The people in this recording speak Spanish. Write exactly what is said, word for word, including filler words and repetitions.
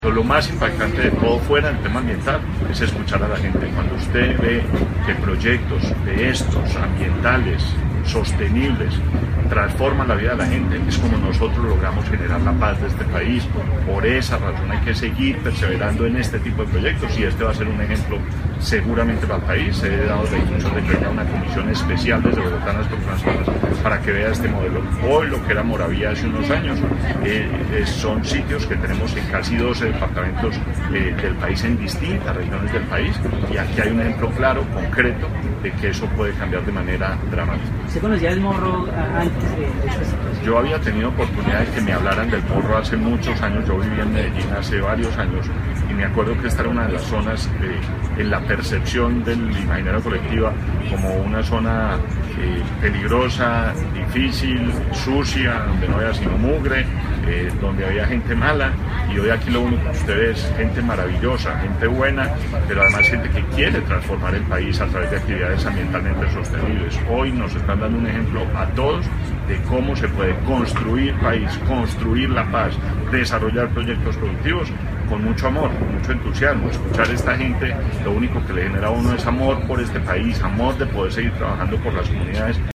Lo más impactante de todo fuera del tema ambiental es escuchar a la gente. Cuando usted ve que proyectos de estos ambientales, sostenibles, transforman la vida de la gente, es como nosotros logramos generar la paz de este país. Por esa razón hay que seguir perseverando en este tipo de proyectos y este va a ser un ejemplo seguramente para el país. He dado la instrucción de crear una comisión especial desde Bogotanas por Transformas para que vea este modelo. Hoy lo que era Moravia hace unos años eh, eh, son sitios que tenemos en casi doce departamentos eh, del país, en distintas regiones del país, y aquí hay un ejemplo claro, concreto, de que eso puede cambiar de manera dramática. ¿Usted conocía el morro antes de esta situación? Yo había tenido oportunidad de que me hablaran del morro hace muchos años. Yo vivía en Medellín hace varios años y me acuerdo que esta era una de las zonas eh, en la percepción del imaginario colectiva como una zona eh, peligrosa, difícil, sucia, donde no había sino mugre, eh, donde había gente mala, y hoy aquí lo único que usted ve es gente maravillosa, gente buena, pero además gente que quiere transformar el país a través de actividades ambientalmente sostenibles. Hoy nos están dando un ejemplo a todos de cómo se puede construir país, construir la paz, desarrollar proyectos productivos con mucho amor, con mucho entusiasmo. Escuchar a esta gente, lo único que le genera a uno es amor por este país, amor de poder seguir trabajando por las comunidades.